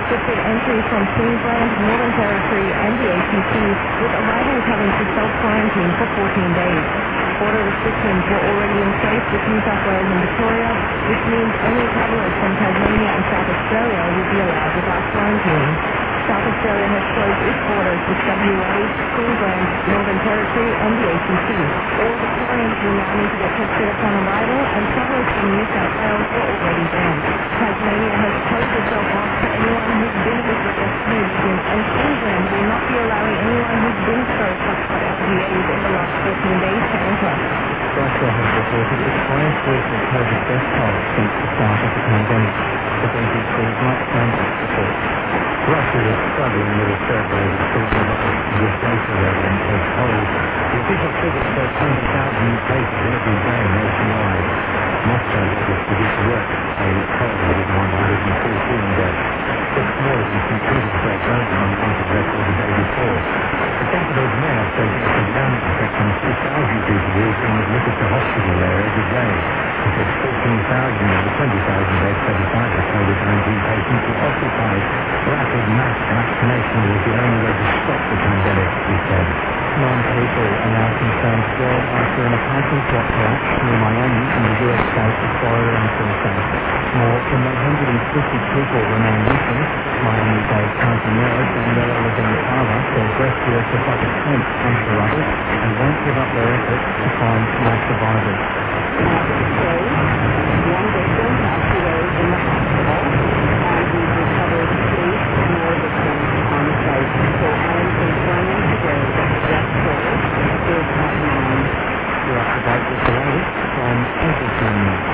restricted entry from Queensland, Northern Territory and the ACT, with arrivals having to self-quarantine for 14 days. Border restrictions were already in place with New South Wales and Victoria, which means only travellers from Tasmania and South Australia will be allowed without quarantine. South Australia has closed its borders with WA, Queensland, Northern Territory and the ACT. All Victorians will now need to get tested upon arrival, and travellers from New South Wales were already banned. Tasmania has closed itself off to anyone who's been in its region, and Queensland will not be allowing anyone who's been exposed to LGAs in the last 14 days to enter. Russia has reported its highest recent COVID death toll since the start of the pandemic. The BBC is not saying this report. Russia is struggling with a third wave of coronavirus, with data evidence has told. The official figure says 20,000 new cases every day nationwide. Moscow registered its worst day toll with 114 deaths. It's more than St. Petersburg on the record the day before. The capital's mayor says it's a down infection 2,000 people who've been admitted to hospital there every day. He says 14,000 of the 20,000 beds set aside for COVID-19 patients were occupied. Rapid mass vaccination was the only way to stop the pandemic, he said. 9 people are now confirmed dead after an apartment block collapse near Miami in the US states of Florida and Tuesday. More than 150 people remain missing. Miami-Dade County Mayor Daniela Levine Carver says rescuers have dug a tent under the rubble and won't give up their efforts to find more survivors. Today, one victim passed away in the hospital, and we've recovered 8 more victims on site. So I am confirming today that the death toll is at 9. You're up to date with the latest from Everton News.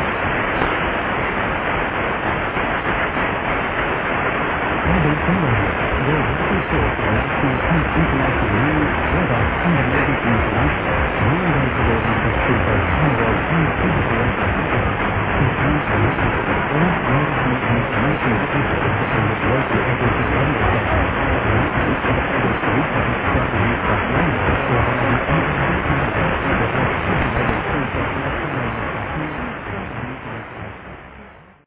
ABC News, your weekly source for national and international news, weather and emergency information. We engage with audiences through both handheld and digital websites. Contains a message of weather, news and information features and with local